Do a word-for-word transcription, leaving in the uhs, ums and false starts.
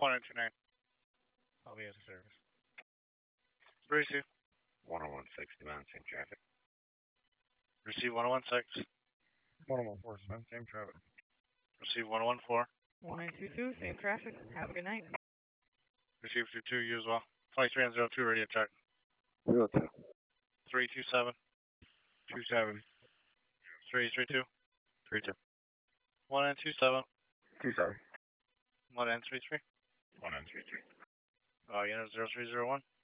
one nine two nine. I'll be at the service. three two. one oh one six, demand same traffic. Receive one oh one six. one oh one four, same, same traffic. Receive one oh one four. one nine two two, same traffic. Have a good night. Receive two two, you as well. twenty-three and zero two, radio check. zero two. three two seven. two seven. three three two. three two. one nine two seven. two seven. one nine three three. one nine three three. Uh, unit zero three zero one.